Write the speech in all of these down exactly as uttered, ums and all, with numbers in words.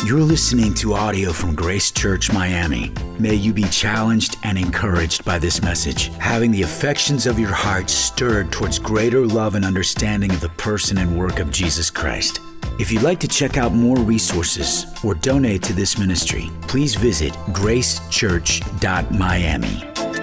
You're listening to audio from Grace Church Miami. May you be challenged and encouraged by this message, having the affections of your heart stirred towards greater love and understanding of the person and work of Jesus Christ. If you'd like to check out more resources or donate to this ministry, please visit grace church dot miami.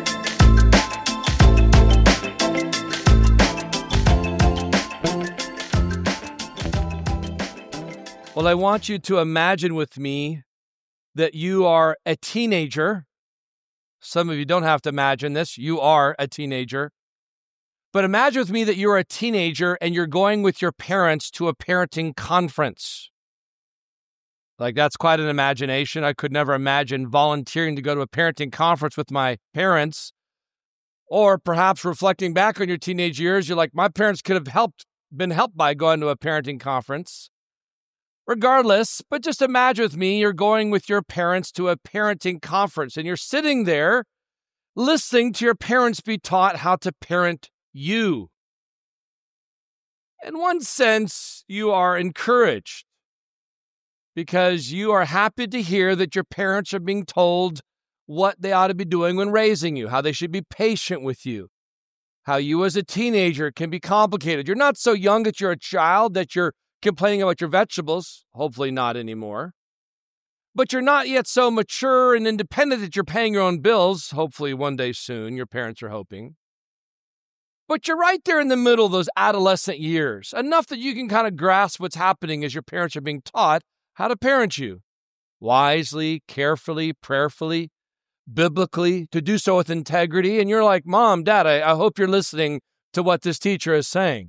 Well, I want you to imagine with me that you are a teenager. Some of you don't have to imagine this. You are a teenager. But imagine with me that you're a teenager and you're going with your parents to a parenting conference. Like, that's quite an imagination. I could never imagine volunteering to go to a parenting conference with my parents. Or perhaps reflecting back on your teenage years, you're like, my parents could have helped, been helped by going to a parenting conference. Regardless, but just imagine with me, you're going with your parents to a parenting conference and you're sitting there listening to your parents be taught how to parent you. In one sense, you are encouraged because you are happy to hear that your parents are being told what they ought to be doing when raising you, how they should be patient with you, how you as a teenager can be complicated. You're not so young that you're a child that you're complaining about your vegetables, hopefully not anymore. But you're not yet so mature and independent that you're paying your own bills, hopefully one day soon, your parents are hoping. But you're right there in the middle of those adolescent years, enough that you can kind of grasp what's happening as your parents are being taught how to parent you. Wisely, carefully, prayerfully, biblically, to do so with integrity. And you're like, Mom, Dad, I, I hope you're listening to what this teacher is saying.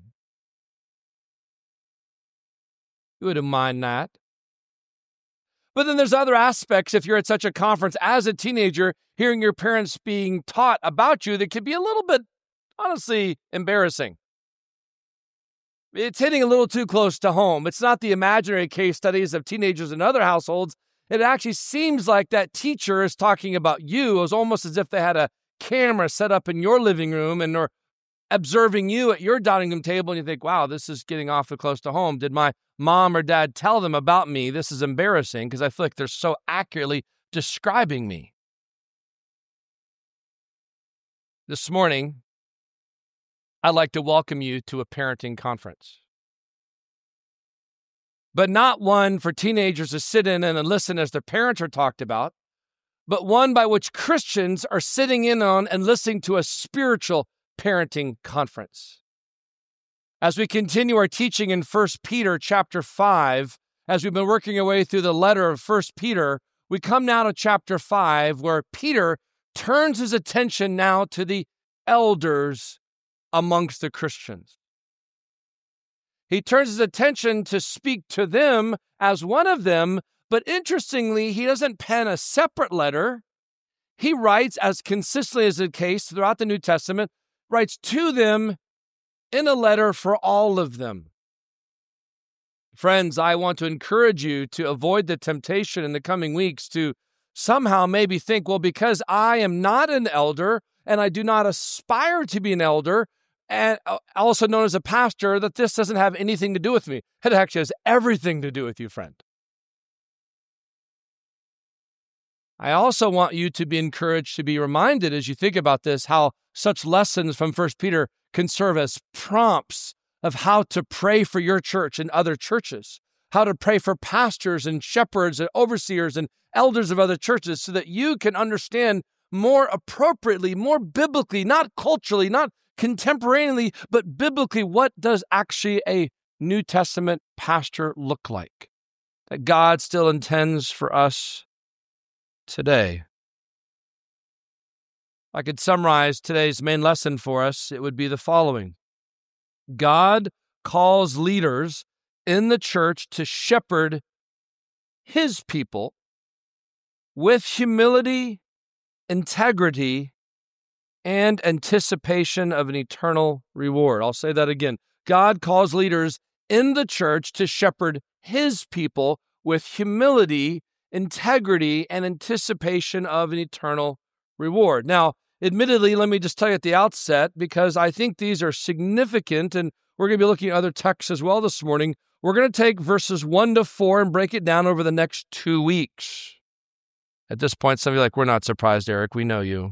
You wouldn't mind that. But then there's other aspects if you're at such a conference as a teenager, hearing your parents being taught about you that can be a little bit, honestly, embarrassing. It's hitting a little too close to home. It's not the imaginary case studies of teenagers in other households. It actually seems like that teacher is talking about you. It was almost as if they had a camera set up in your living room and are observing you at your dining room table, and you think, wow, this is getting awfully close to home. Did my mom or dad tell them about me? This is embarrassing because I feel like they're so accurately describing me. This morning, I'd like to welcome you to a parenting conference. But not one for teenagers to sit in and listen as their parents are talked about, but one by which Christians are sitting in on and listening to a spiritual parenting conference. As we continue our teaching in First Peter chapter five, as we've been working our way through the letter of First Peter, we come now to chapter five, where Peter turns his attention now to the elders amongst the Christians. He turns his attention to speak to them as one of them, but interestingly, he doesn't pen a separate letter. He writes, as consistently as the case throughout the New Testament, writes to them in a letter for all of them. Friends, I want to encourage you to avoid the temptation in the coming weeks to somehow maybe think, well, because I am not an elder and I do not aspire to be an elder, and also known as a pastor, that this doesn't have anything to do with me. It actually has everything to do with you, friend. I also want you to be encouraged to be reminded as you think about this, how such lessons from First Peter can serve as prompts of how to pray for your church and other churches, how to pray for pastors and shepherds and overseers and elders of other churches so that you can understand more appropriately, more biblically, not culturally, not contemporaneously, but biblically, what does actually a New Testament pastor look like that God still intends for us today. I could summarize today's main lesson for us. It would be the following. God calls leaders in the church to shepherd his people with humility, integrity, and anticipation of an eternal reward. I'll say that again. God calls leaders in the church to shepherd his people with humility, integrity, and anticipation of an eternal reward. Now, admittedly, let me just tell you at the outset, because I think these are significant, and we're going to be looking at other texts as well this morning, We're going to take verses one to four and break it down over the next two weeks. At this point, some of you are like, we're not surprised, Eric. We know you.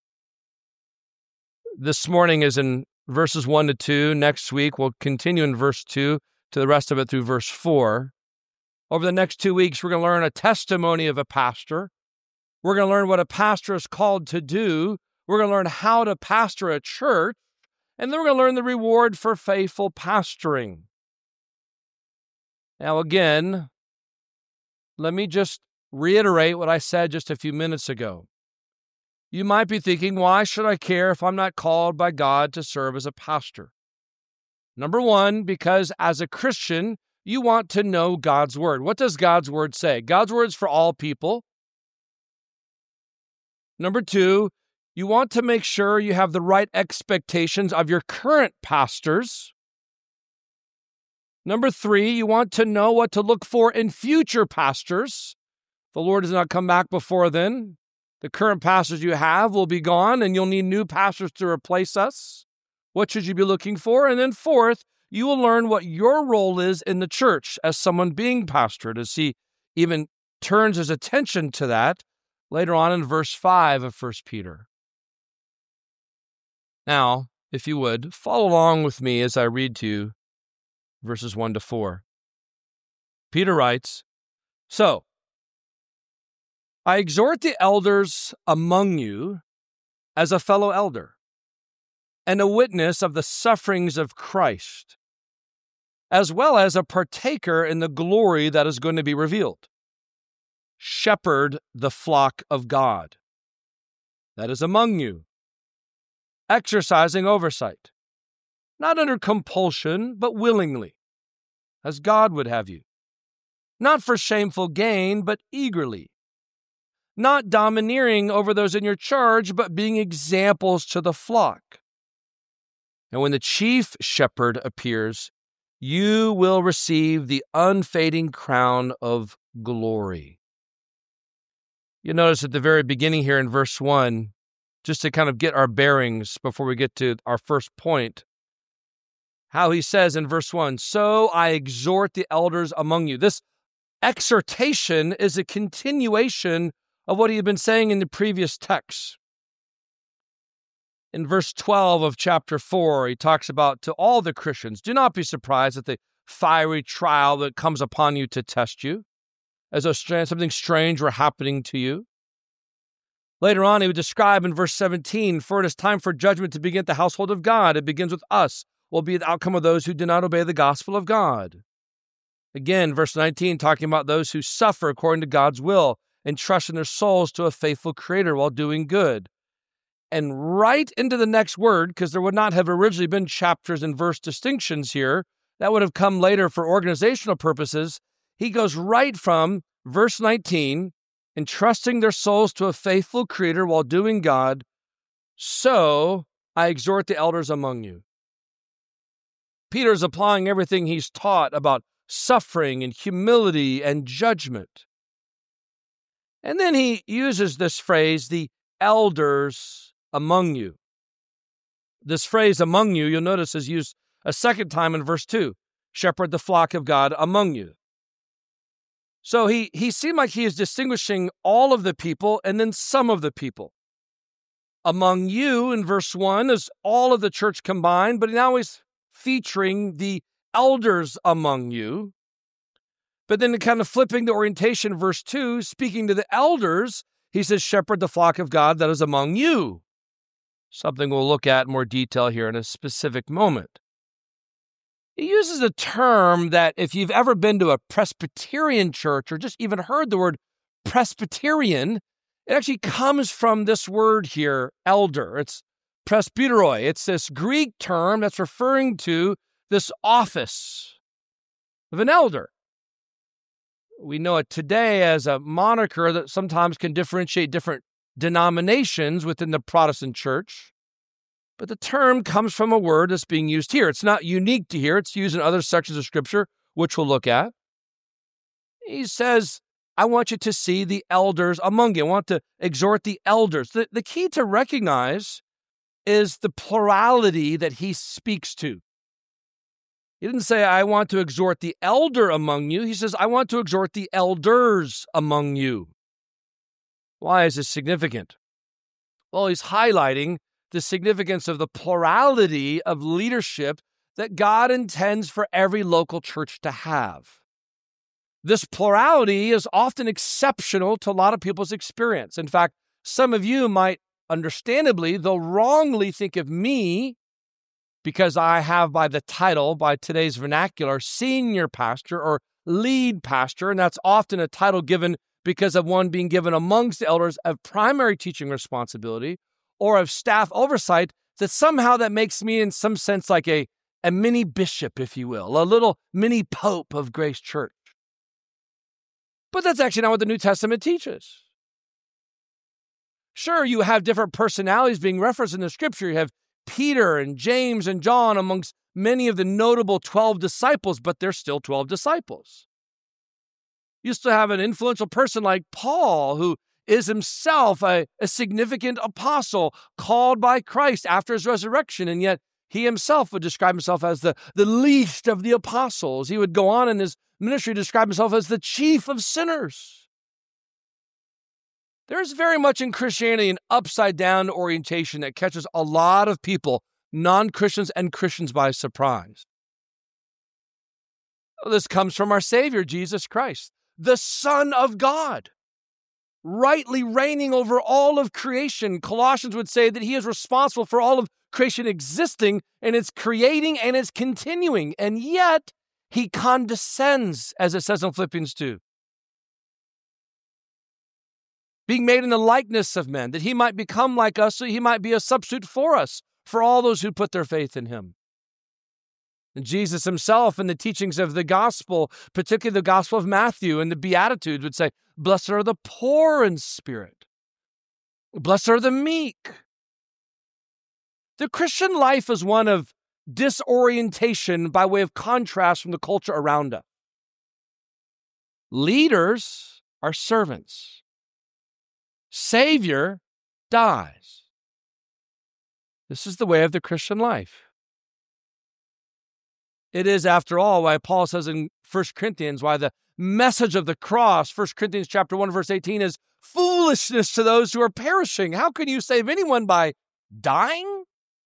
This morning is in verses one to two. Next week, we'll continue in verse two to the rest of it through verse four. Over the next two weeks, we're going to learn a testimony of a pastor. We're going to learn what a pastor is called to do. We're going to learn how to pastor a church. And then we're going to learn the reward for faithful pastoring. Now, again, let me just reiterate what I said just a few minutes ago. You might be thinking, why should I care if I'm not called by God to serve as a pastor? Number one, because as a Christian, you want to know God's word. What does God's word say? God's word is for all people. Number two, you want to make sure you have the right expectations of your current pastors. Number three, you want to know what to look for in future pastors. If the Lord does not come back before then, the current pastors you have will be gone and you'll need new pastors to replace us. What should you be looking for? And then fourth, you will learn what your role is in the church as someone being pastored, as he even turns his attention to that later on in verse five of First Peter. Now, if you would, follow along with me as I read to you verses one to four. Peter writes, So, I exhort the elders among you as a fellow elder and a witness of the sufferings of Christ, as well as a partaker in the glory that is going to be revealed. Shepherd the flock of God that is among you, exercising oversight, not under compulsion, but willingly, as God would have you, not for shameful gain, but eagerly, not domineering over those in your charge, but being examples to the flock. And when the chief shepherd appears, you will receive the unfading crown of glory. You notice at the very beginning here in verse one, just to kind of get our bearings before we get to our first point, how he says in verse one, So I exhort the elders among you. This exhortation is a continuation of what he had been saying in the previous text. In verse twelve of chapter four, he talks about to all the Christians, do not be surprised at the fiery trial that comes upon you to test you, as though something strange were happening to you. Later on, he would describe in verse seventeen, for it is time for judgment to begin at the household of God. It begins with us, will be the outcome of those who do not obey the gospel of God. Again, verse nineteen, talking about those who suffer according to God's will and trust in their souls to a faithful Creator while doing good. And right into the next word, because there would not have originally been chapters and verse distinctions here, that would have come later for organizational purposes, he goes right from verse nineteen, entrusting their souls to a faithful Creator while doing God, so I exhort the elders among you. Peter's applying everything he's taught about suffering and humility and judgment. And then he uses this phrase, the elders among you. This phrase among you, you'll notice, is used a second time in verse two. Shepherd the flock of God among you. So he, he seemed like he is distinguishing all of the people and then some of the people. Among you in verse one is all of the church combined, but now he's featuring the elders among you. But then kind of flipping the orientation, verse two, speaking to the elders, he says, shepherd the flock of God that is among you. Something we'll look at in more detail here in a specific moment. He uses a term that if you've ever been to a Presbyterian church or just even heard the word Presbyterian, it actually comes from this word here, elder. It's presbyteroi. It's this Greek term that's referring to this office of an elder. We know it today as a moniker that sometimes can differentiate different denominations within the Protestant church. But the term comes from a word that's being used here. It's not unique to here. It's used in other sections of Scripture, which we'll look at. He says, I want you to see the elders among you. I want to exhort the elders. The, the key to recognize is the plurality that he speaks to. He didn't say, I want to exhort the elder among you. He says, I want to exhort the elders among you. Why is this significant? Well, he's highlighting the significance of the plurality of leadership that God intends for every local church to have. This plurality is often exceptional to a lot of people's experience. In fact, some of you might understandably, though wrongly, think of me, because I have by the title, by today's vernacular, senior pastor or lead pastor, and that's often a title given because of one being given amongst the elders of primary teaching responsibility or of staff oversight, that somehow that makes me in some sense like a, a mini bishop, if you will, a little mini pope of Grace Church. But that's actually not what the New Testament teaches. Sure, you have different personalities being referenced in the Scripture. You have Peter and James and John amongst many of the notable twelve disciples, but they're still twelve disciples. You still have an influential person like Paul, who is himself a, a significant apostle called by Christ after his resurrection, and yet he himself would describe himself as the, the least of the apostles. He would go on in his ministry to describe himself as the chief of sinners. There's very much in Christianity an upside-down orientation that catches a lot of people, non-Christians and Christians, by surprise. Well, this comes from our Savior, Jesus Christ, the Son of God, rightly reigning over all of creation. Colossians would say that he is responsible for all of creation existing, and it's creating and it's continuing, and yet he condescends, as it says in Philippians two. Being made in the likeness of men, that he might become like us, so he might be a substitute for us, for all those who put their faith in him. And Jesus himself in the teachings of the gospel, particularly the gospel of Matthew and the Beatitudes, would say, blessed are the poor in spirit. Blessed are the meek. The Christian life is one of disorientation by way of contrast from the culture around us. Leaders are servants. Savior dies. This is the way of the Christian life. It is, after all, why Paul says in First Corinthians, why the message of the cross, First Corinthians chapter one, verse eighteen, is foolishness to those who are perishing. How can you save anyone by dying?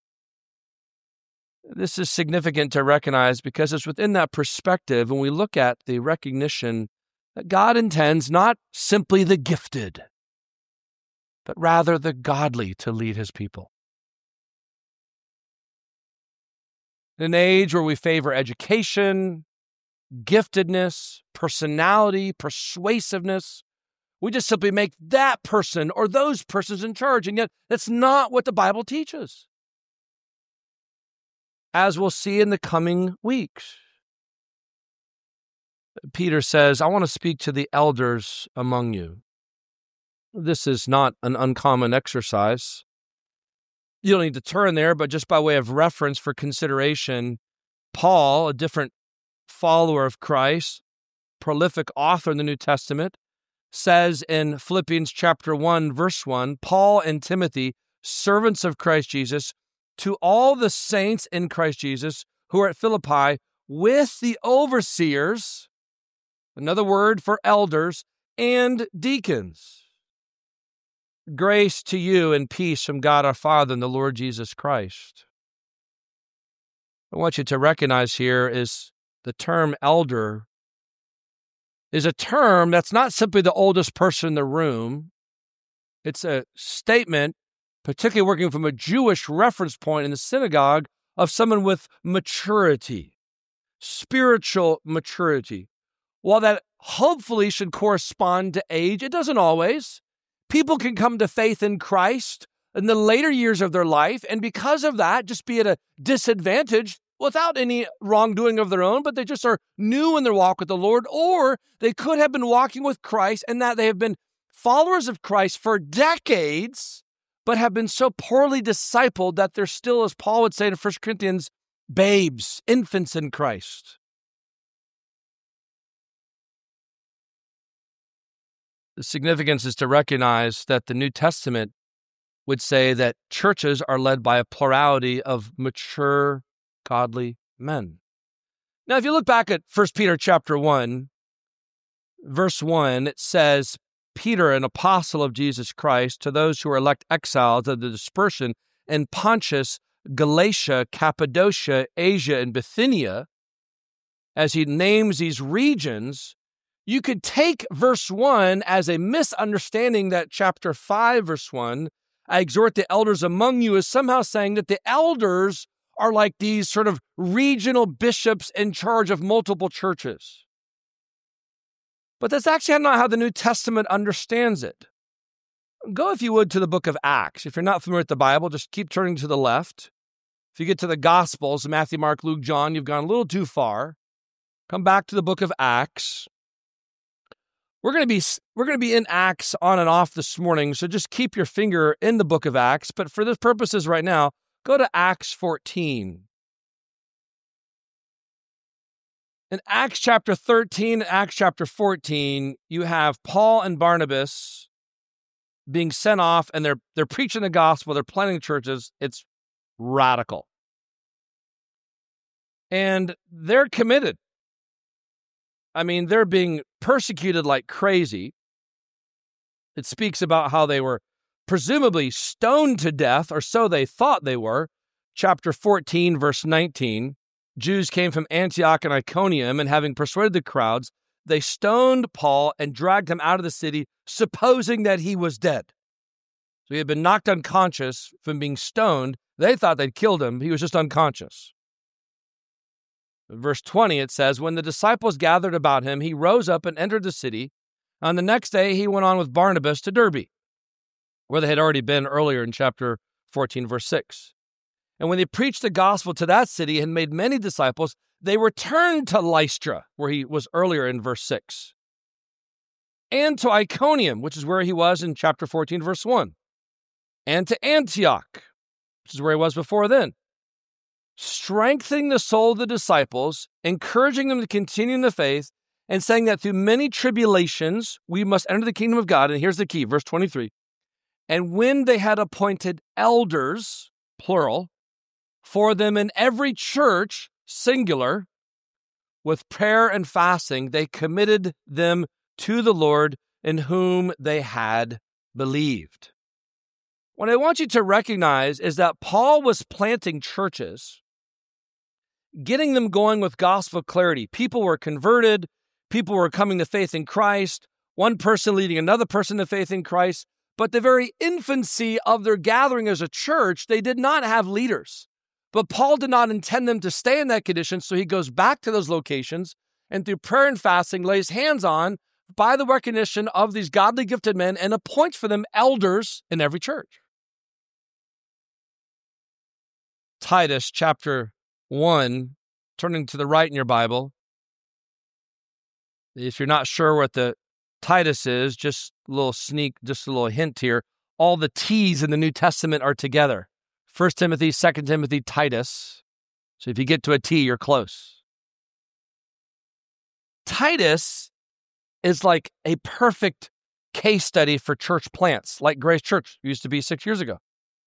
This is significant to recognize because it's within that perspective when we look at the recognition that God intends not simply the gifted, but rather the godly to lead his people. In an age where we favor education, giftedness, personality, persuasiveness, we just simply make that person or those persons in charge, and yet that's not what the Bible teaches. As we'll see in the coming weeks, Peter says, I want to speak to the elders among you. This is not an uncommon exercise. You don't need to turn there, but just by way of reference for consideration, Paul, a different follower of Christ, prolific author in the New Testament, says in Philippians chapter one, verse one, Paul and Timothy, servants of Christ Jesus, to all the saints in Christ Jesus who are at Philippi with the overseers, another word for elders, and deacons. Grace to you and peace from God our Father and the Lord Jesus Christ. I want you to recognize here is the term elder is a term that's not simply the oldest person in the room. It's a statement, particularly working from a Jewish reference point in the synagogue, of someone with maturity, spiritual maturity. While that hopefully should correspond to age, it doesn't always. People can come to faith in Christ in the later years of their life, and because of that, just be at a disadvantage without any wrongdoing of their own, but they just are new in their walk with the Lord, or they could have been walking with Christ and that they have been followers of Christ for decades, but have been so poorly discipled that they're still, as Paul would say in First Corinthians, babes, infants in Christ. The significance is to recognize that the New Testament would say that churches are led by a plurality of mature, godly men. Now, if you look back at First Peter chapter one, verse one, it says, Peter, an apostle of Jesus Christ, to those who are elect exiles of the dispersion in Pontus, Galatia, Cappadocia, Asia, and Bithynia, as he names these regions, you could take verse one as a misunderstanding that chapter five, verse one, I exhort the elders among you, is somehow saying that the elders are like these sort of regional bishops in charge of multiple churches. But that's actually not how the New Testament understands it. Go, if you would, to the book of Acts. If you're not familiar with the Bible, just keep turning to the left. If you get to the Gospels, Matthew, Mark, Luke, John, you've gone a little too far. Come back to the book of Acts. We're going to be we're going to be in Acts on and off this morning, so just keep your finger in the book of Acts. But for the purposes right now, go to Acts fourteen. In Acts chapter thirteen, Acts chapter fourteen, you have Paul and Barnabas being sent off, and they're they're preaching the gospel, they're planting churches. It's radical. And they're committed. I mean, they're being persecuted like crazy. It speaks about how they were presumably stoned to death, or so they thought they were. Chapter fourteen, verse nineteen, Jews came from Antioch and Iconium, and having persuaded the crowds, they stoned Paul and dragged him out of the city, supposing that he was dead. So he had been knocked unconscious from being stoned. They thought they'd killed him. He was just unconscious. In verse twenty, it says, when the disciples gathered about him, he rose up and entered the city. On the next day, he went on with Barnabas to Derbe, where they had already been earlier in chapter fourteen, verse six. And when they preached the gospel to that city and made many disciples, they returned to Lystra, where he was earlier in verse six, and to Iconium, which is where he was in chapter fourteen, verse one, and to Antioch, which is where he was before then, strengthening the soul of the disciples, encouraging them to continue in the faith, and saying that through many tribulations we must enter the kingdom of God. And here's the key, verse twenty-three. And when they had appointed elders, plural, for them in every church, singular, with prayer and fasting, they committed them to the Lord in whom they had believed. What I want you to recognize is that Paul was planting churches, getting them going with gospel clarity. People were converted. People were coming to faith in Christ. One person leading another person to faith in Christ. But the very infancy of their gathering as a church, they did not have leaders. But Paul did not intend them to stay in that condition, so he goes back to those locations and through prayer and fasting lays hands on by the recognition of these godly gifted men and appoints for them elders in every church. Titus chapter one, turning to the right in your Bible. If you're not sure what the Titus is, just a little sneak, just a little hint here. All the T's in the New Testament are together. First Timothy, Second Timothy, Titus. So if you get to a T, you're close. Titus is like a perfect case study for church plants, like Grace Church used to be six years ago.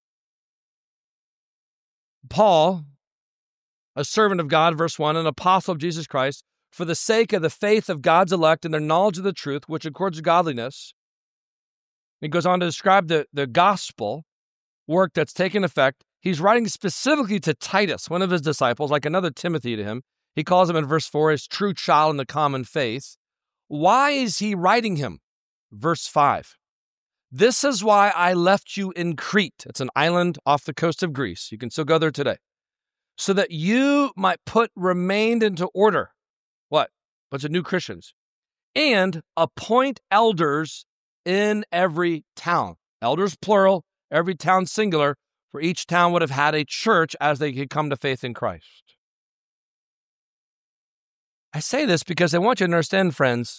Paul, a servant of God, verse one, an apostle of Jesus Christ, for the sake of the faith of God's elect and their knowledge of the truth, which accords to godliness. He goes on to describe the, the gospel work that's taken effect. He's writing specifically to Titus, one of his disciples, like another Timothy to him. He calls him in verse four his true child in the common faith. Why is he writing him? Verse five. This is why I left you in Crete. It's an island off the coast of Greece. You can still go there today. So that you might put remained into order. What? A bunch of new Christians. And appoint elders in every town. Elders plural, every town singular, for each town would have had a church as they could come to faith in Christ. I say this because I want you to understand, friends,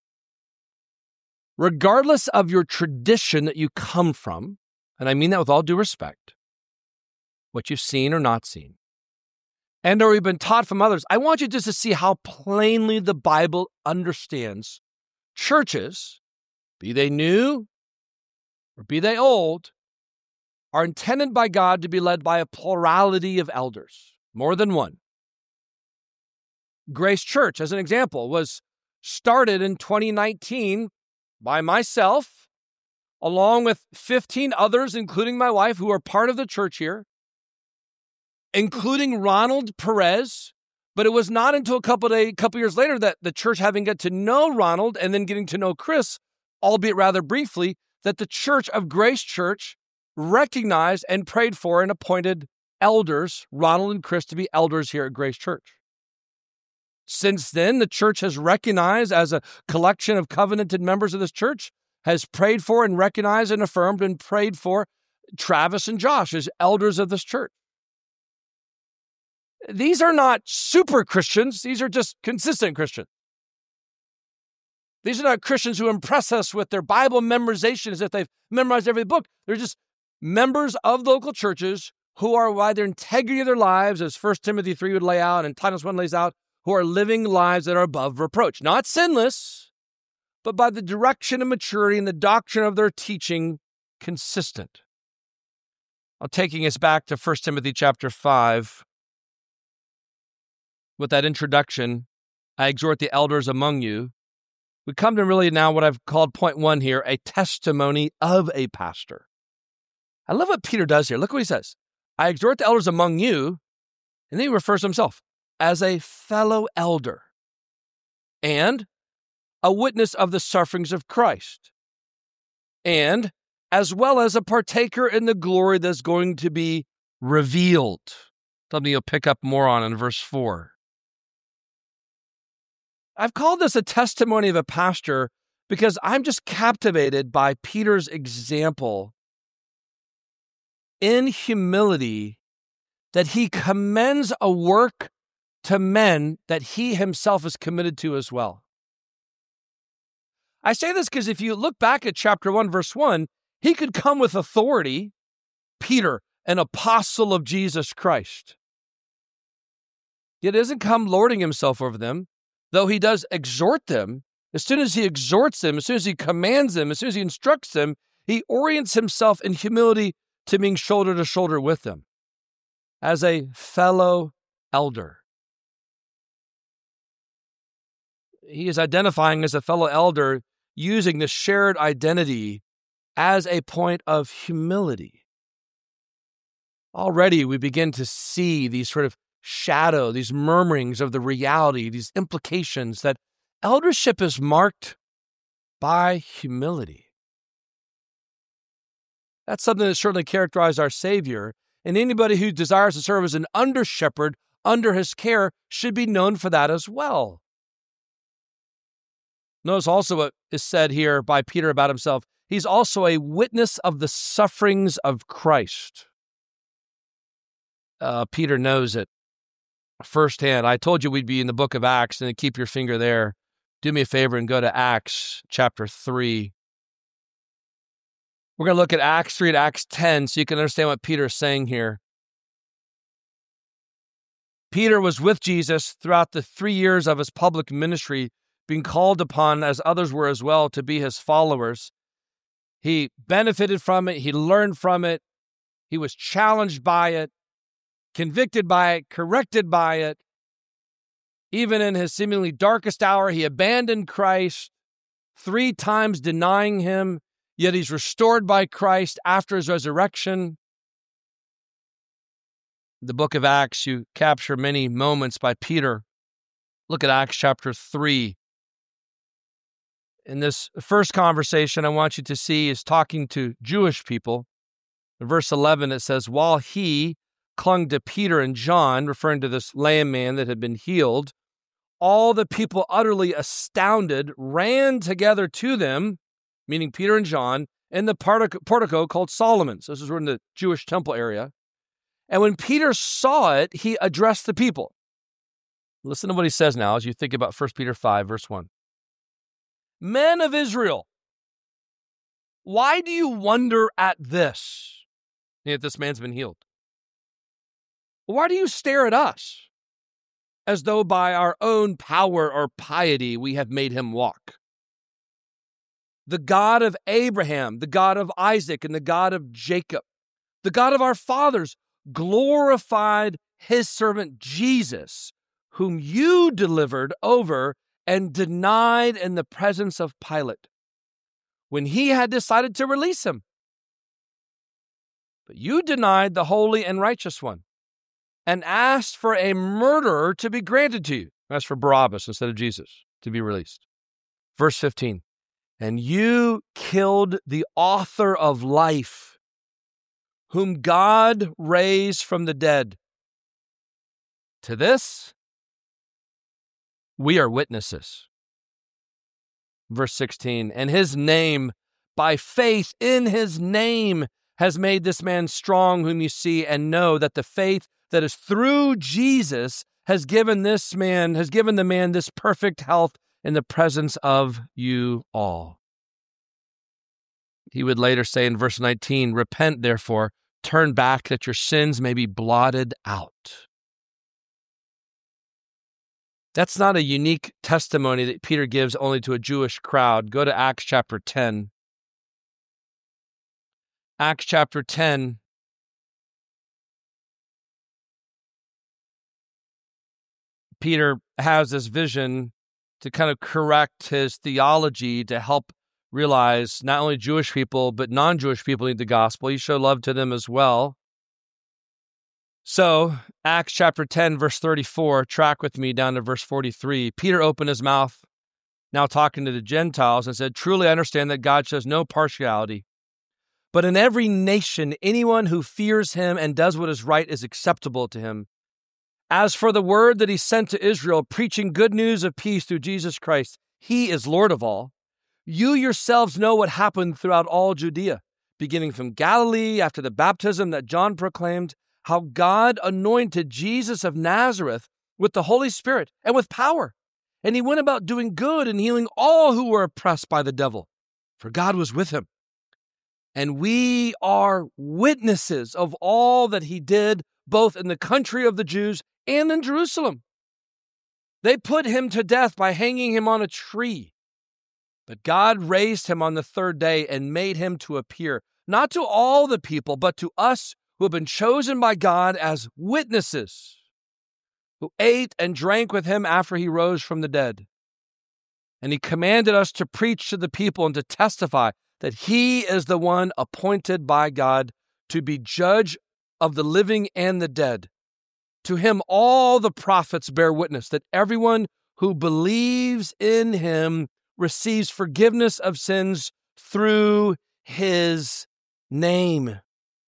regardless of your tradition that you come from, and I mean that with all due respect, what you've seen or not seen, and or you've been taught from others, I want you just to see how plainly the Bible understands churches, be they new or be they old, are intended by God to be led by a plurality of elders, more than one. Grace Church, as an example, was started in twenty nineteen by myself, along with fifteen others, including my wife, who are part of the church here, including Ronald Perez. But it was not until a couple of days, couple years later that the church, having got to know Ronald and then getting to know Chris, albeit rather briefly, that the Church of Grace Church recognized and prayed for and appointed elders, Ronald and Chris, to be elders here at Grace Church. Since then, the church has recognized, as a collection of covenanted members of this church, has prayed for and recognized and affirmed and prayed for Travis and Josh as elders of this church. These are not super Christians. These are just consistent Christians. These are not Christians who impress us with their Bible memorization as if they've memorized every book. They're just members of local churches who are, by their integrity of their lives, as First Timothy three would lay out and Titus one lays out, who are living lives that are above reproach. Not sinless, but by the direction of maturity and the doctrine of their teaching, consistent. Now, taking us back to First Timothy chapter five, with that introduction, I exhort the elders among you. We come to really now what I've called point one here, a testimony of a pastor. I love what Peter does here. Look what he says. I exhort the elders among you, and then he refers to himself as a fellow elder and a witness of the sufferings of Christ, and as well as a partaker in the glory that's going to be revealed. Something you'll pick up more on in verse four. I've called this a testimony of a pastor because I'm just captivated by Peter's example in humility, that he commends a work to men that he himself is committed to as well. I say this because if you look back at chapter one, verse one, he could come with authority, Peter, an apostle of Jesus Christ. Yet he doesn't come lording himself over them, though he does exhort them. As soon as he exhorts them, as soon as he commands them, as soon as he instructs them, he orients himself in humility to being shoulder to shoulder with them as a fellow elder. He is identifying as a fellow elder using the shared identity as a point of humility. Already we begin to see these sort of shadow, these murmurings of the reality, these implications that eldership is marked by humility. That's something that certainly characterized our Savior, and anybody who desires to serve as an under-shepherd under his care should be known for that as well. Notice also what is said here by Peter about himself. He's also a witness of the sufferings of Christ. Uh, Peter knows it firsthand. I told you we'd be in the book of Acts, and keep your finger there. Do me a favor and go to Acts chapter three. We're going to look at Acts three and Acts ten so you can understand what Peter is saying here. Peter was with Jesus throughout the three years of his public ministry, being called upon, as others were as well, to be his followers. He benefited from it. He learned from it. He was challenged by it, convicted by it, corrected by it. Even in his seemingly darkest hour, he abandoned Christ, three times denying him, yet he's restored by Christ after his resurrection. In the book of Acts, you capture many moments by Peter. Look at Acts chapter three. In this first conversation, I want you to see is talking to Jewish people. In verse eleven, it says, while he clung to Peter and John, referring to this lame man that had been healed, all the people, utterly astounded, ran together to them, meaning Peter and John, in the portico called Solomon's. This is in the Jewish temple area. And when Peter saw it, he addressed the people. Listen to what he says now as you think about First Peter five, verse one. Men of Israel, why do you wonder at this? That this man's been healed. Why do you stare at us as though by our own power or piety we have made him walk? The God of Abraham, the God of Isaac, and the God of Jacob, the God of our fathers, glorified his servant Jesus, whom you delivered over and denied in the presence of Pilate, when he had decided to release him. But you denied the holy and righteous one, and asked for a murderer to be granted to you. That's for Barabbas instead of Jesus to be released. Verse fifteen, and you killed the author of life, whom God raised from the dead. To this, we are witnesses. Verse sixteen, and his name, by faith in his name, has made this man strong whom you see, and know that the faith that is through Jesus has given this man, has given the man this perfect health in the presence of you all. He would later say in verse nineteen, repent therefore, turn back that your sins may be blotted out. That's not a unique testimony that Peter gives only to a Jewish crowd. Go to Acts chapter ten. Acts chapter ten. Peter has this vision to kind of correct his theology to help realize not only Jewish people, but non-Jewish people need the gospel. He showed love to them as well. So, Acts chapter ten, verse thirty-four, track with me down to verse forty-three. Peter opened his mouth, now talking to the Gentiles, and said, truly I understand that God shows no partiality, but in every nation, anyone who fears him and does what is right is acceptable to him. As for the word that he sent to Israel, preaching good news of peace through Jesus Christ, he is Lord of all. You yourselves know what happened throughout all Judea, beginning from Galilee after the baptism that John proclaimed, how God anointed Jesus of Nazareth with the Holy Spirit and with power. And he went about doing good and healing all who were oppressed by the devil, for God was with him. And we are witnesses of all that he did, both in the country of the Jews and in Jerusalem. They put him to death by hanging him on a tree. But God raised him on the third day and made him to appear, not to all the people, but to us who have been chosen by God as witnesses, who ate and drank with him after he rose from the dead. And he commanded us to preach to the people and to testify that he is the one appointed by God to be judge of the living and the dead. To him all the prophets bear witness that everyone who believes in him receives forgiveness of sins through his name.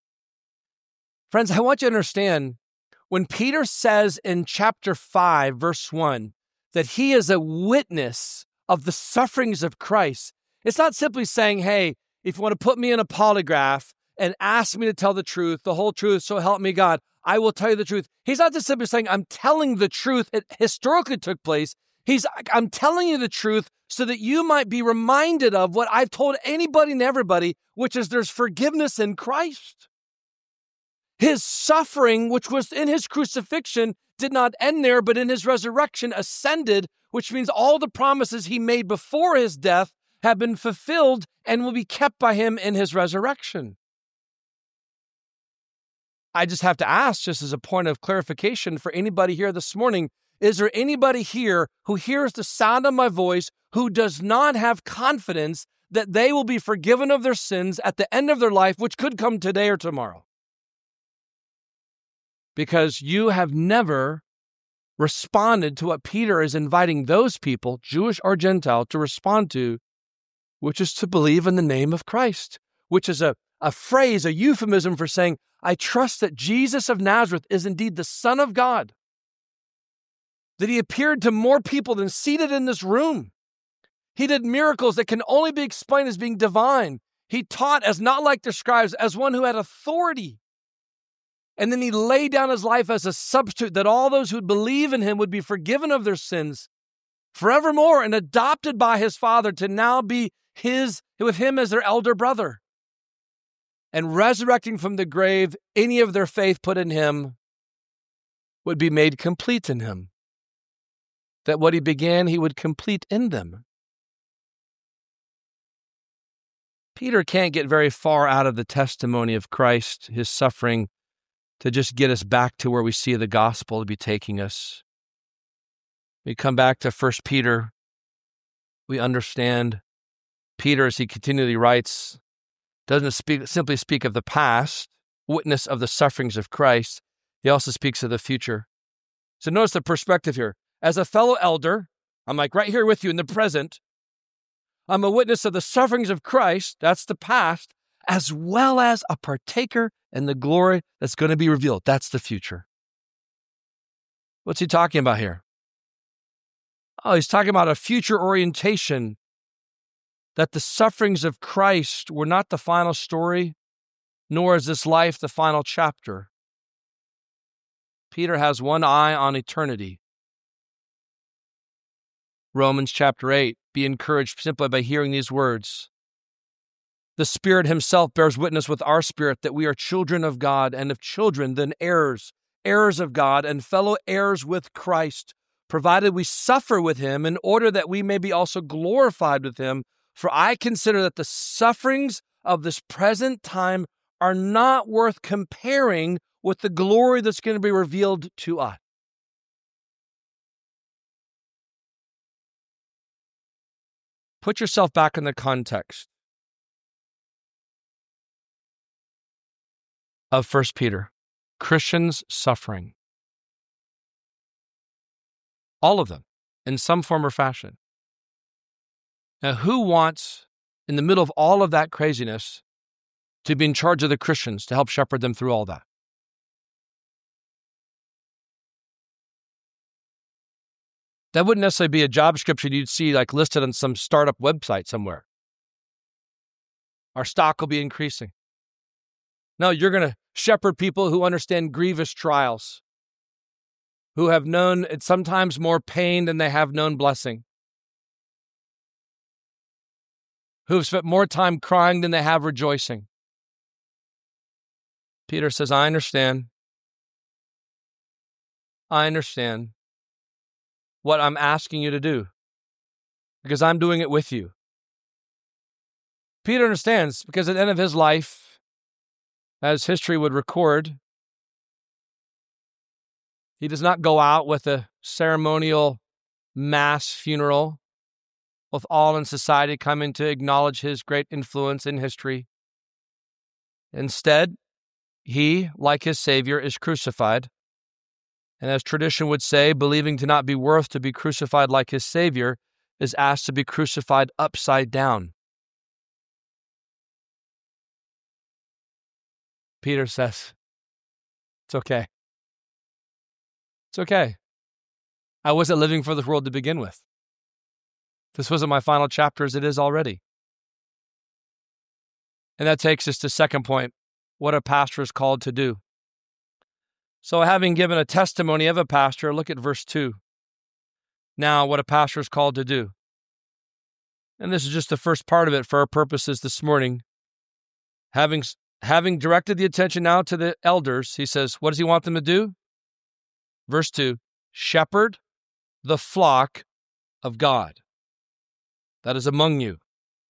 Friends, I want you to understand, when Peter says in chapter five, verse one, that he is a witness of the sufferings of Christ, it's not simply saying, hey, if you want to put me in a polygraph and ask me to tell the truth, the whole truth, so help me God, I will tell you the truth. He's not just simply saying, I'm telling the truth. It historically took place. He's, I'm telling you the truth so that you might be reminded of what I've told anybody and everybody, which is there's forgiveness in Christ. His suffering, which was in his crucifixion, did not end there, but in his resurrection ascended, which means all the promises he made before his death have been fulfilled and will be kept by him in his resurrection. I just have to ask, just as a point of clarification for anybody here this morning, is there anybody here who hears the sound of my voice who does not have confidence that they will be forgiven of their sins at the end of their life, which could come today or tomorrow? Because you have never responded to what Peter is inviting those people, Jewish or Gentile, to respond to, which is to believe in the name of Christ, which is a, a phrase, a euphemism for saying, I trust that Jesus of Nazareth is indeed the Son of God, that he appeared to more people than seated in this room. He did miracles that can only be explained as being divine. He taught as not like the scribes, as one who had authority. And then he laid down his life as a substitute that all those who believe in him would be forgiven of their sins forevermore and adopted by his Father to now be his, with him as their elder brother. And resurrecting from the grave, any of their faith put in him would be made complete in him. That what he began, he would complete in them. Peter can't get very far out of the testimony of Christ, his suffering, to just get us back to where we see the gospel to be taking us. We come back to First Peter. We understand Peter, as he continually writes, doesn't speak, simply speak of the past, witness of the sufferings of Christ. He also speaks of the future. So notice the perspective here. As a fellow elder, I'm like right here with you in the present. I'm a witness of the sufferings of Christ, that's the past, as well as a partaker in the glory that's going to be revealed. That's the future. What's he talking about here? Oh, he's talking about a future orientation, that the sufferings of Christ were not the final story, nor is this life the final chapter. Peter has one eye on eternity. Romans chapter eight, be encouraged simply by hearing these words. The Spirit himself bears witness with our spirit that we are children of God, and if children, then heirs, heirs of God, and fellow heirs with Christ, provided we suffer with him in order that we may be also glorified with him. For I consider that the sufferings of this present time are not worth comparing with the glory that's going to be revealed to us. Put yourself back in the context of First Peter. Christians suffering. All of them, in some form or fashion. Now, who wants, in the middle of all of that craziness, to be in charge of the Christians to help shepherd them through all that? That wouldn't necessarily be a job description you'd see like listed on some startup website somewhere. Our stock will be increasing. No, you're going to shepherd people who understand grievous trials, who have known it's sometimes more pain than they have known blessing, who have spent more time crying than they have rejoicing. Peter says, I understand. I understand what I'm asking you to do because I'm doing it with you. Peter understands because at the end of his life, as history would record, he does not go out with a ceremonial mass funeral with all in society coming to acknowledge his great influence in history. Instead, he, like his Savior, is crucified. And as tradition would say, believing to not be worth to be crucified like his Savior, is asked to be crucified upside down. Peter says, it's okay. It's okay. I wasn't living for this world to begin with. This wasn't my final chapter as it is already. And that takes us to second point, what a pastor is called to do. So having given a testimony of a pastor, look at verse two. Now, what a pastor is called to do. And this is just the first part of it for our purposes this morning. Having, having directed the attention now to the elders, he says, what does he want them to do? Verse two, shepherd the flock of God that is among you,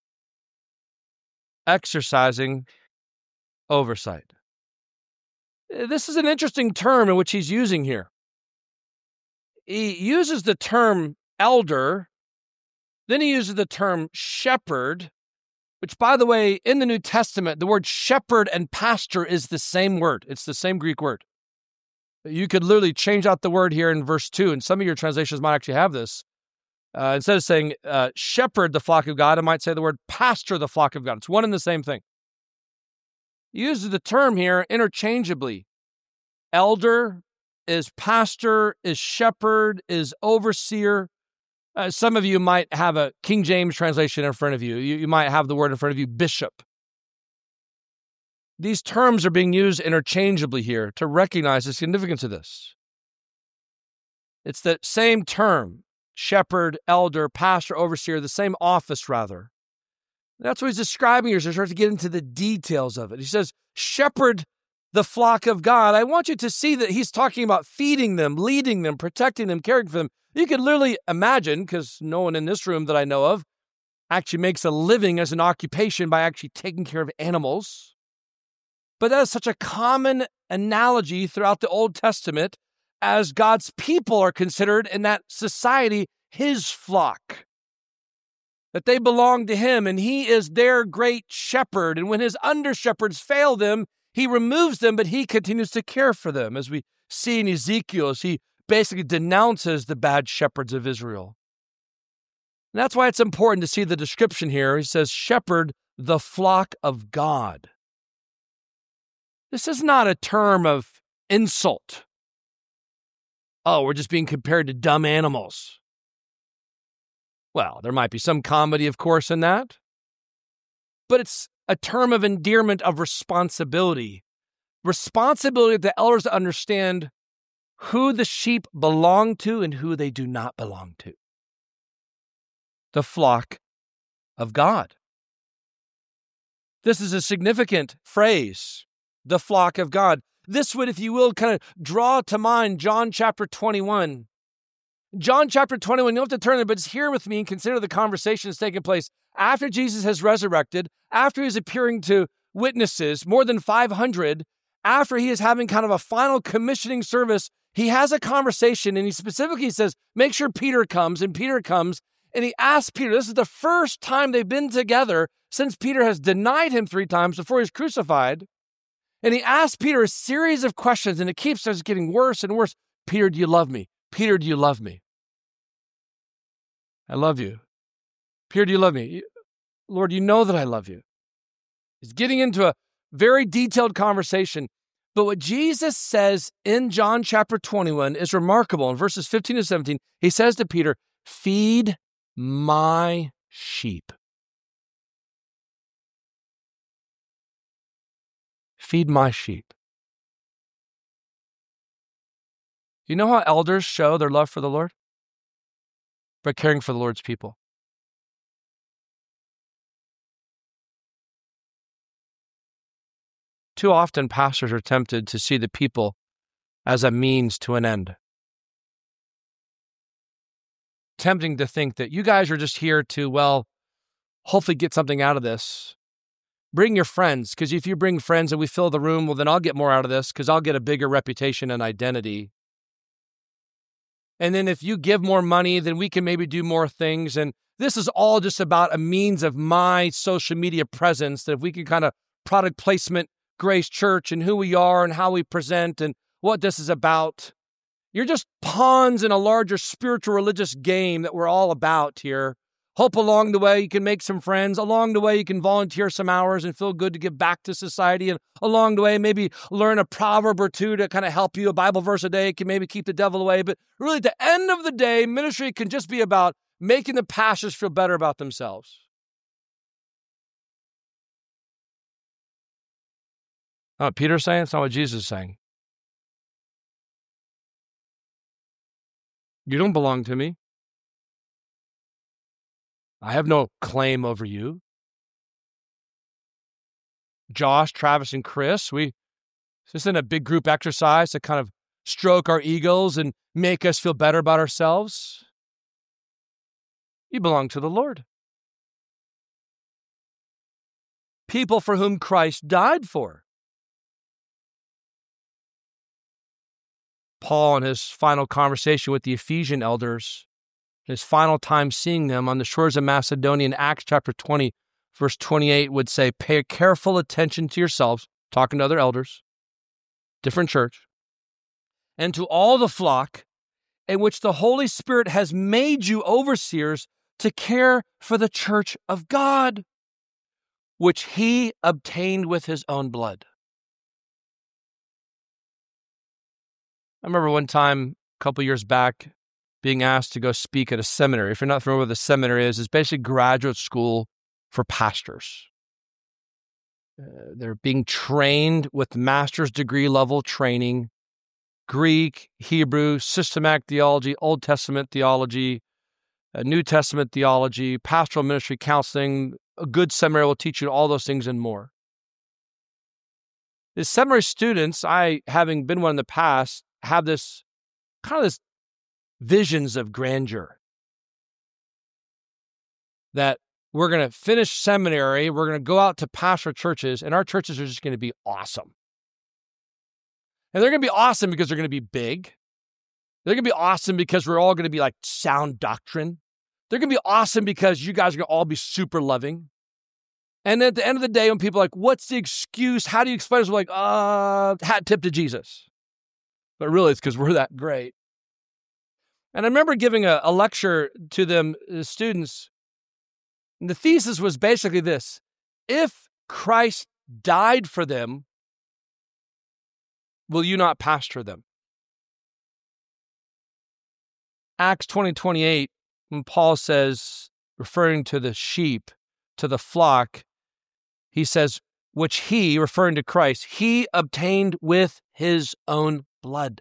exercising oversight. This is an interesting term in which he's using here. He uses the term elder, then he uses the term shepherd, which, by the way, in the New Testament, the word shepherd and pastor is the same word. It's the same Greek word. You could literally change out the word here in verse two, and some of your translations might actually have this. Uh, instead of saying uh, shepherd the flock of God, it might say the word pastor the flock of God. It's one and the same thing. He uses the term here interchangeably. Elder is pastor, is shepherd, is overseer. Uh, some of you might have a King James translation in front of you. you. You might have the word in front of you, bishop. These terms are being used interchangeably here to recognize the significance of this. It's the same term, shepherd, elder, pastor, overseer, the same office rather. That's what he's describing here. So he starts to get into the details of it. He says, shepherd the flock of God. I want you to see that he's talking about feeding them, leading them, protecting them, caring for them. You can literally imagine, because no one in this room that I know of actually makes a living as an occupation by actually taking care of animals. But that is such a common analogy throughout the Old Testament as God's people are considered in that society his flock. That they belong to him, and he is their great shepherd. And when his under-shepherds fail them, he removes them, but he continues to care for them. As we see in Ezekiel, as he basically denounces the bad shepherds of Israel. And that's why it's important to see the description here. He says, shepherd the flock of God. This is not a term of insult. Oh, we're just being compared to dumb animals. Well, there might be some comedy, of course, in that. But it's a term of endearment of responsibility. Responsibility of the elders to understand who the sheep belong to and who they do not belong to. The flock of God. This is a significant phrase, the flock of God. This would, if you will, kind of draw to mind John chapter twenty-one. John chapter twenty-one, you don't have to turn there, but just hear with me and consider the conversation that's taking place after Jesus has resurrected, after he's appearing to witnesses, more than five hundred, after he is having kind of a final commissioning service. He has a conversation, and he specifically says, make sure Peter comes, and Peter comes, and he asks Peter, this is the first time they've been together since Peter has denied him three times before he's crucified. And he asks Peter a series of questions, and it keeps just getting worse and worse. Peter, do you love me? Peter, do you love me? I love you. Peter, do you love me? Lord, you know that I love you. He's getting into a very detailed conversation. But what Jesus says in John chapter twenty-one is remarkable. In verses fifteen to seventeen, he says to Peter, feed my sheep. Feed my sheep. You know how elders show their love for the Lord? By caring for the Lord's people. Too often, pastors are tempted to see the people as a means to an end. Tempting to think that you guys are just here to, well, hopefully get something out of this. Bring your friends, because if you bring friends and we fill the room, well, then I'll get more out of this because I'll get a bigger reputation and identity. And then if you give more money, then we can maybe do more things. And this is all just about a means of my social media presence, that if we can kind of product placement Grace Church and who we are and how we present and what this is about. You're just pawns in a larger spiritual religious game that we're all about here. Hope along the way you can make some friends. Along the way you can volunteer some hours and feel good to give back to society. And along the way maybe learn a proverb or two to kind of help you. A Bible verse a day can maybe keep the devil away. But really at the end of the day, ministry can just be about making the pastors feel better about themselves. Not what Peter's saying, it's not what Jesus is saying. You don't belong to me. I have no claim over you. Josh, Travis, and Chris, we this isn't a big group exercise to kind of stroke our egos and make us feel better about ourselves. You belong to the Lord. People for whom Christ died for. Paul, in his final conversation with the Ephesian elders, his final time seeing them on the shores of Macedonia in Acts chapter twenty, verse twenty-eight, would say, pay careful attention to yourselves, talking to other elders, different church, and to all the flock in which the Holy Spirit has made you overseers to care for the church of God, which he obtained with his own blood. I remember one time, a couple years back, being asked to go speak at a seminary. If you're not familiar with what a seminary is, it's basically graduate school for pastors. Uh, they're being trained with master's degree level training, Greek, Hebrew, systematic theology, Old Testament theology, uh, New Testament theology, pastoral ministry counseling. A good seminary will teach you all those things and more. The seminary students, I, having been one in the past, have this kind of this visions of grandeur. That we're going to finish seminary, we're going to go out to pastor churches, and our churches are just going to be awesome. And they're going to be awesome because they're going to be big. They're going to be awesome because we're all going to be like sound doctrine. They're going to be awesome because you guys are going to all be super loving. And at the end of the day, when people are like, what's the excuse? How do you explain this? We're like, uh, hat tip to Jesus. But really, it's because we're that great. And I remember giving a, a lecture to them, the students. And the thesis was basically this: if Christ died for them, will you not pastor them? Acts twenty twenty-eight, when Paul says, referring to the sheep, to the flock, he says, which he, referring to Christ, he obtained with his own blood.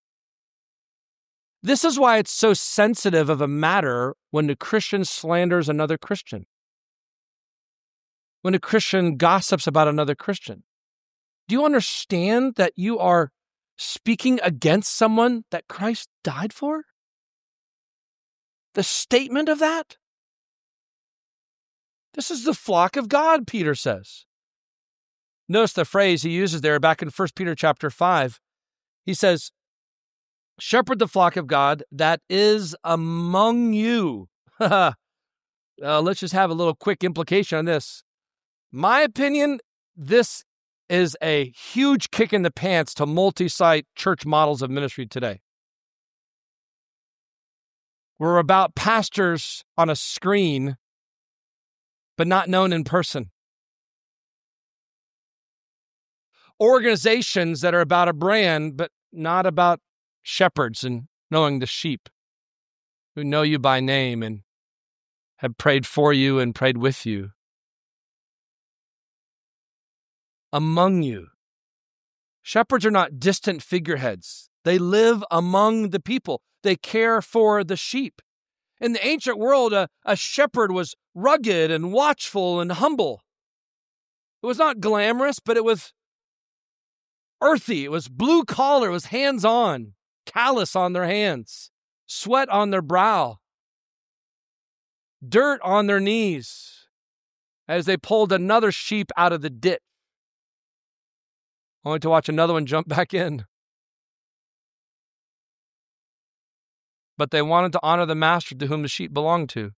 This is why it's so sensitive of a matter when a Christian slanders another Christian, when a Christian gossips about another Christian. Do you understand that you are speaking against someone that Christ died for? The statement of that? This is the flock of God, Peter says. Notice the phrase he uses there back in First Peter chapter five. He says, shepherd the flock of God that is among you. uh, let's just have a little quick implication on this. My opinion, this is a huge kick in the pants to multi-site church models of ministry today. We're about pastors on a screen, but not known in person. Organizations that are about a brand, but not about shepherds and knowing the sheep who know you by name and have prayed for you and prayed with you. Among you. Shepherds are not distant figureheads. They live among the people. They care for the sheep. In the ancient world, a, a shepherd was rugged and watchful and humble. It was not glamorous, but it was earthy. It was blue collar. It was hands-on, callus on their hands, sweat on their brow, dirt on their knees as they pulled another sheep out of the ditch, only to watch another one jump back in. But they wanted to honor the master to whom the sheep belonged to.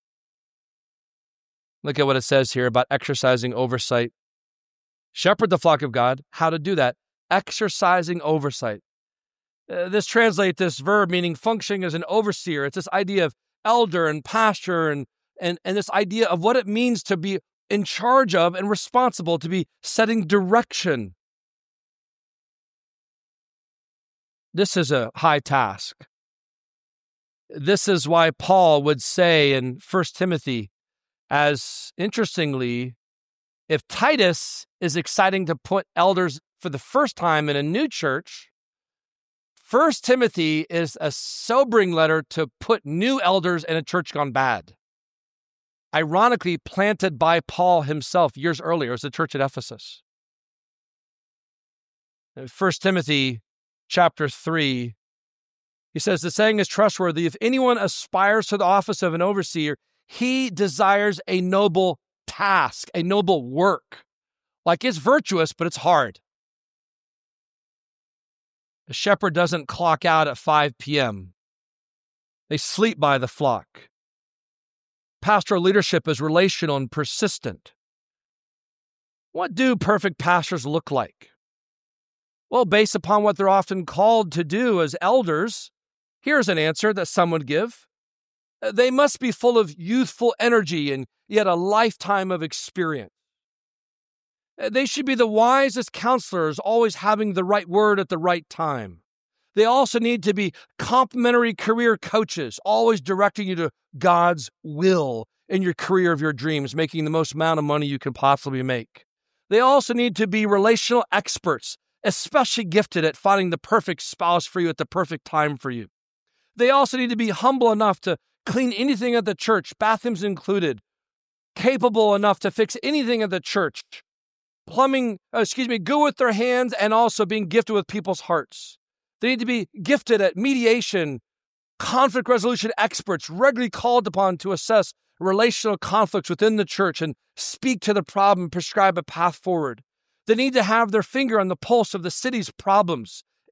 Look at what it says here about exercising oversight. Shepherd the flock of God. How to do that? Exercising oversight. Uh, this translates this verb meaning functioning as an overseer. It's this idea of elder and pastor and, and, and this idea of what it means to be in charge of and responsible, to be setting direction. This is a high task. This is why Paul would say in First Timothy, as interestingly, if Titus is exciting to put elders for the first time in a new church, First Timothy is a sobering letter to put new elders in a church gone bad. Ironically, planted by Paul himself years earlier as the church at Ephesus. In First Timothy chapter three, he says, the saying is trustworthy. If anyone aspires to the office of an overseer, he desires a noble task, a noble work. Like it's virtuous, but it's hard. A shepherd doesn't clock out at five p.m. They sleep by the flock. Pastoral leadership is relational and persistent. What do perfect pastors look like? Well, based upon what they're often called to do as elders, here's an answer that some would give. They must be full of youthful energy and yet a lifetime of experience. They should be the wisest counselors, always having the right word at the right time. They also need to be complementary career coaches, always directing you to God's will in your career of your dreams, making the most amount of money you can possibly make. They also need to be relational experts, especially gifted at finding the perfect spouse for you at the perfect time for you. They also need to be humble enough to clean anything at the church, bathrooms included, capable enough to fix anything at the church, plumbing, uh, excuse me, good with their hands, and also being gifted with people's hearts. They need to be gifted at mediation, conflict resolution experts, regularly called upon to assess relational conflicts within the church and speak to the problem, prescribe a path forward. They need to have their finger on the pulse of the city's problems,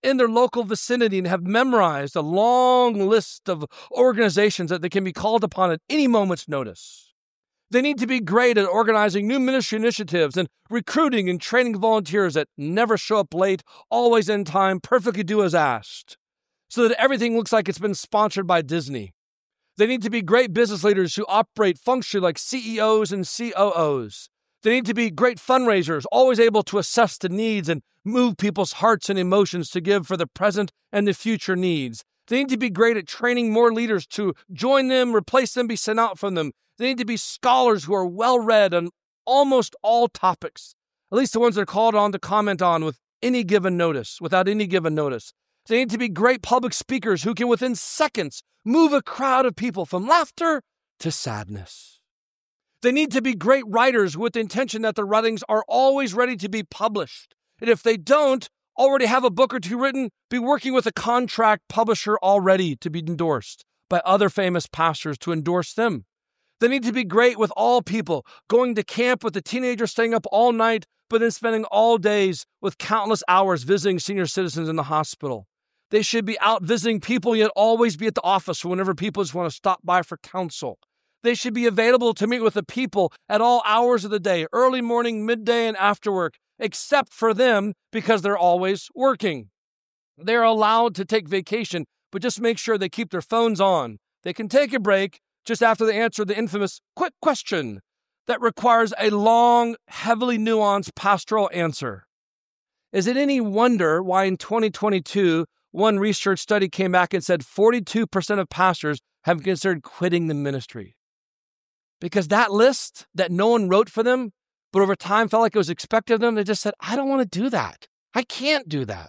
in their local vicinity and have memorized a long list of organizations that they can be called upon at any moment's notice. They need to be great at organizing new ministry initiatives and recruiting and training volunteers that never show up late, always in time, perfectly do as asked, so that everything looks like it's been sponsored by Disney. They need to be great business leaders who operate functionally like C E Os and C O Os. They need to be great fundraisers, always able to assess the needs and move people's hearts and emotions to give for the present and the future needs. They need to be great at training more leaders to join them, replace them, be sent out from them. They need to be scholars who are well-read on almost all topics, at least the ones they're called on to comment on with any given notice, without any given notice. They need to be great public speakers who can, within seconds, move a crowd of people from laughter to sadness. They need to be great writers with the intention that their writings are always ready to be published. And if they don't already have a book or two written, be working with a contract publisher already to be endorsed by other famous pastors to endorse them. They need to be great with all people, going to camp with the teenagers, staying up all night, but then spending all days with countless hours visiting senior citizens in the hospital. They should be out visiting people, yet always be at the office whenever people just want to stop by for counsel. They should be available to meet with the people at all hours of the day, early morning, midday, and after work, except for them because they're always working. They're allowed to take vacation, but just make sure they keep their phones on. They can take a break just after they answer the infamous quick question that requires a long, heavily nuanced pastoral answer. Is it any wonder why in twenty twenty-two, one research study came back and said forty-two percent of pastors have considered quitting the ministry? Because that list that no one wrote for them, but over time felt like it was expected of them, they just said, I don't want to do that. I can't do that.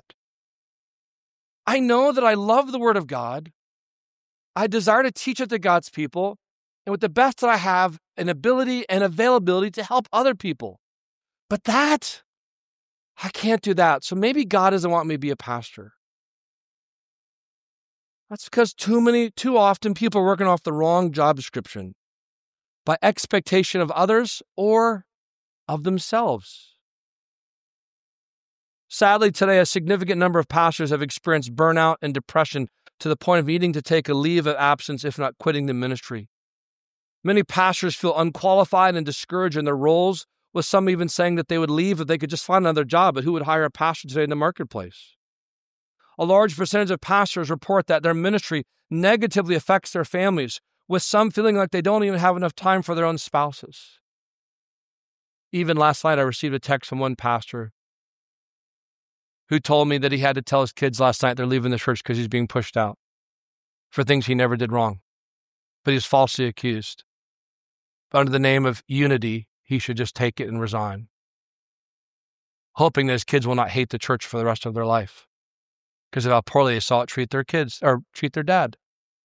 I know that I love the Word of God. I desire to teach it to God's people, and with the best that I have, an ability and availability to help other people. But that, I can't do that. So maybe God doesn't want me to be a pastor. That's because too many, too often people are working off the wrong job description by expectation of others or of themselves. Sadly, today, a significant number of pastors have experienced burnout and depression to the point of needing to take a leave of absence, if not quitting the ministry. Many pastors feel unqualified and discouraged in their roles, with some even saying that they would leave if they could just find another job, but who would hire a pastor today in the marketplace? A large percentage of pastors report that their ministry negatively affects their families, with some feeling like they don't even have enough time for their own spouses. Even last night, I received a text from one pastor who told me that he had to tell his kids last night they're leaving the church because he's being pushed out for things he never did wrong, but he was falsely accused. But under the name of unity, he should just take it and resign, hoping that his kids will not hate the church for the rest of their life because of how poorly they saw it treat their kids or treat their dad.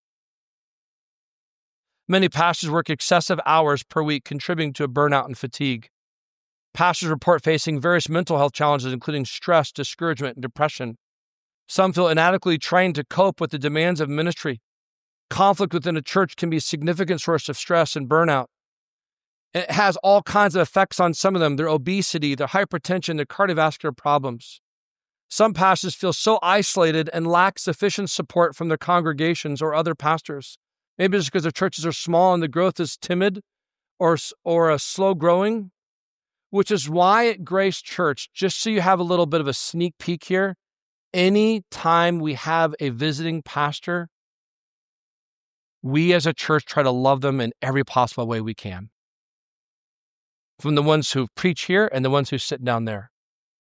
Many pastors work excessive hours per week, contributing to a burnout and fatigue. Pastors report facing various mental health challenges, including stress, discouragement, and depression. Some feel inadequately trained to cope with the demands of ministry. Conflict within a church can be a significant source of stress and burnout. It has all kinds of effects on some of them, their obesity, their hypertension, their cardiovascular problems. Some pastors feel so isolated and lack sufficient support from their congregations or other pastors. Maybe it's because their churches are small and the growth is timid or, or a slow growing, which is why at Grace Church, just so you have a little bit of a sneak peek here, any time we have a visiting pastor, we as a church try to love them in every possible way we can. From the ones who preach here and the ones who sit down there.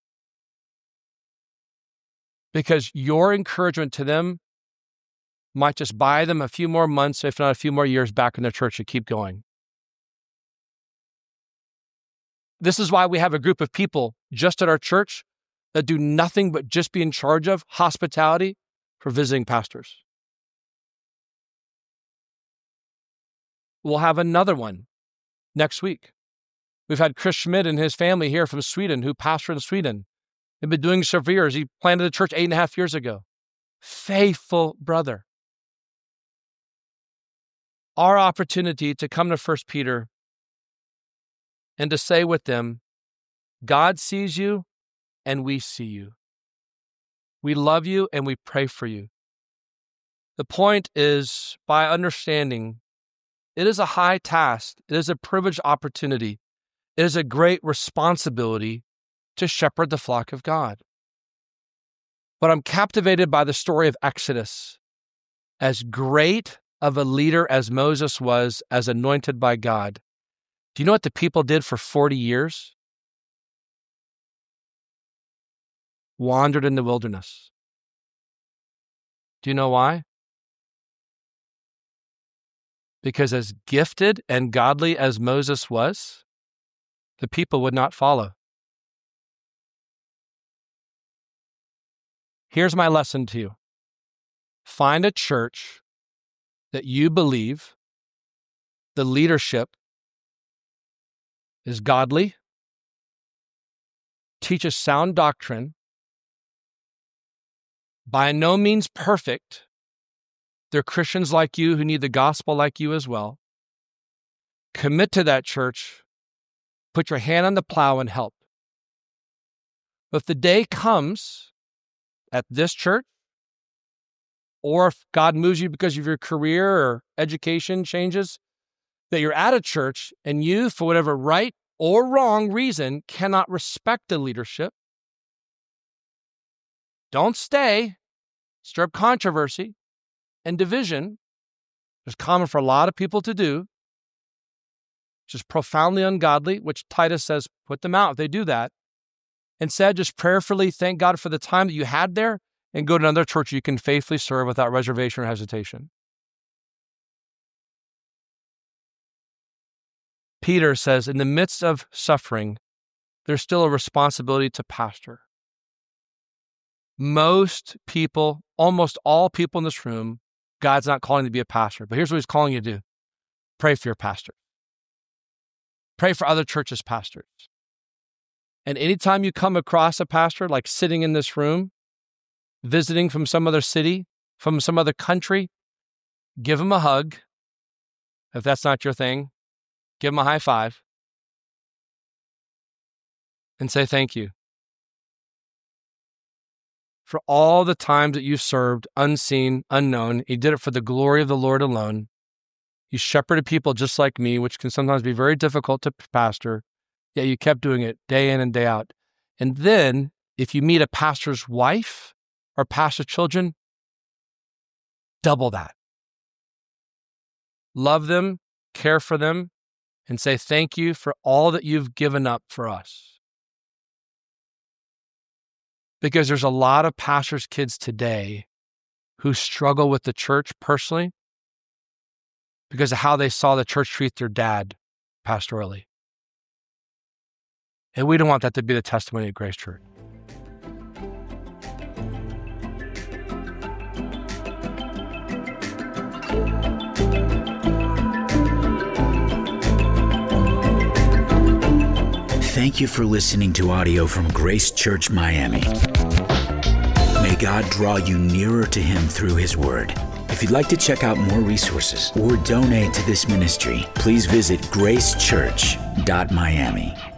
Because your encouragement to them might just buy them a few more months, if not a few more years back in their church to keep going. This is why we have a group of people just at our church that do nothing but just be in charge of hospitality for visiting pastors. We'll have another one next week. We've had Chris Schmidt and his family here from Sweden who pastor in Sweden. They've been doing so for years. He planted a church eight and a half years ago. Faithful brother. Our opportunity to come to First Peter and to say with them, God sees you and we see you. We love you and we pray for you. The point is, by understanding, it is a high task. It is a privileged opportunity. It is a great responsibility to shepherd the flock of God. But I'm captivated by the story of Exodus. As great of a leader as Moses was, as anointed by God, do you know what the people did for forty years? Wandered in the wilderness. Do you know why? Because as gifted and godly as Moses was, the people would not follow. Here's my lesson to you. Find a church that you believe the leadership is godly, teaches sound doctrine, by no means perfect. They're Christians like you who need the gospel like you as well. Commit to that church. Put your hand on the plow and help. But if the day comes at this church, or if God moves you because of your career or education changes, that you're at a church and you, for whatever right or wrong reason, cannot respect the leadership, don't stay. Stir up controversy and division. It's common for a lot of people to do, which is profoundly ungodly, which Titus says, put them out if they do that. Instead, just prayerfully thank God for the time that you had there and go to another church you can faithfully serve without reservation or hesitation. Peter says, in the midst of suffering, there's still a responsibility to pastor. Most people, almost all people in this room, God's not calling you to be a pastor. But here's what he's calling you to do. Pray for your pastor. Pray for other churches' pastors. And anytime you come across a pastor, like sitting in this room, visiting from some other city, from some other country, give him a hug. If that's not your thing, give him a high five. And say thank you for all the times that you served, unseen, unknown. You did it for the glory of the Lord alone. You shepherded people just like me, which can sometimes be very difficult to pastor, yet you kept doing it day in and day out. And then, if you meet a pastor's wife or pastor's children, double that. Love them, care for them, and say thank you for all that you've given up for us. Because there's a lot of pastors' kids today who struggle with the church personally because of how they saw the church treat their dad pastorally. And we don't want that to be the testimony of Grace Church. Thank you for listening to audio from Grace Church Miami. May God draw you nearer to Him through His Word. If you'd like to check out more resources or donate to this ministry, please visit grace church dot miami.